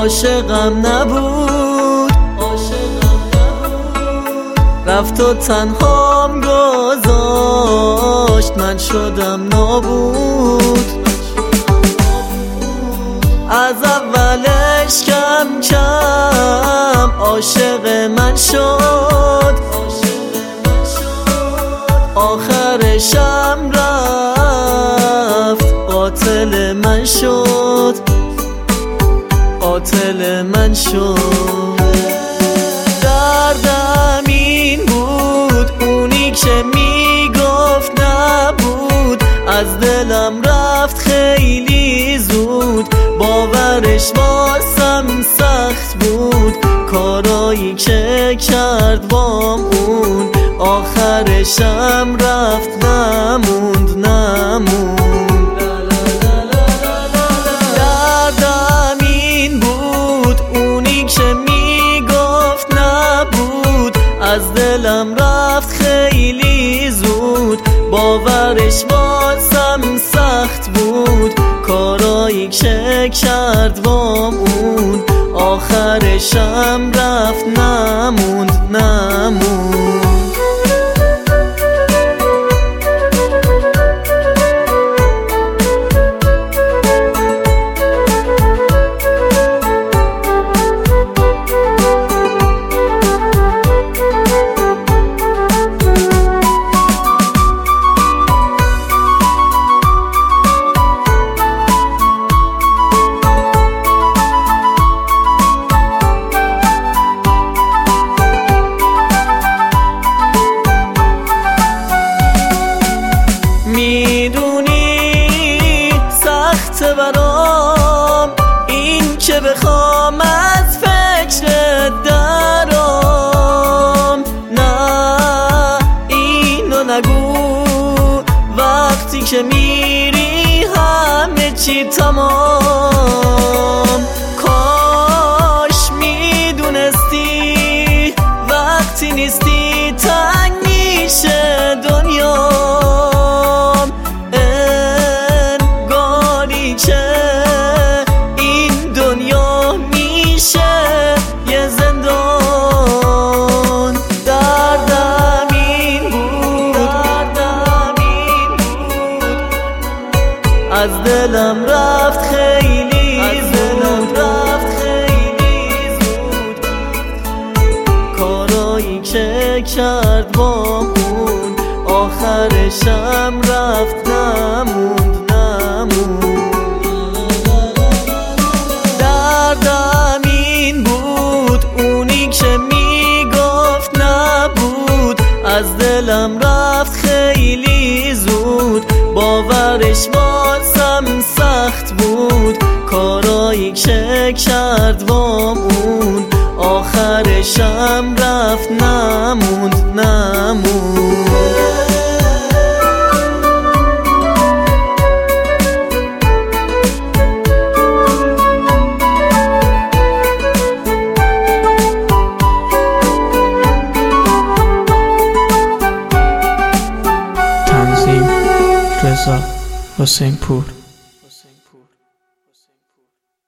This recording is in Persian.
عاشقم نبود، رفت و تنهام گذاشت، من شدم نابود. از اولش کم کم عاشق من شد، آخرشم رفت قاتل من شد، قاتل من شد. دردم این بود، اونی که میگفت نبود، از دلم رفت خیلی زود. باورش واسم سخت بود، کارایی که کرد بام اون، آخرشم رفت نموند. دردم این بود، اونی که میگفت نبود، از دلم رفت خیلی زود. باورش واسم سخت بود، کارایی که کرد بام اون، آخرشم رفت نموند. میدونی سخت برام این که بخوام از فکر درام، نه اینو نگو، وقتی که میری همه چی تمام. کاش میدونستی وقتی نیستی تنگ میشه دنیا، از دلم رفت خیلی زود. کارایی که کرد با اون، آخرشم رفت نموند. دردم این بود، اونی که میگفت نبود، از دلم رفت خیلی زود. باورش واسم سخت بود، کارایی که کرد بام اون، آخرشم رفت نموند. تنظیم رضا حسین پور.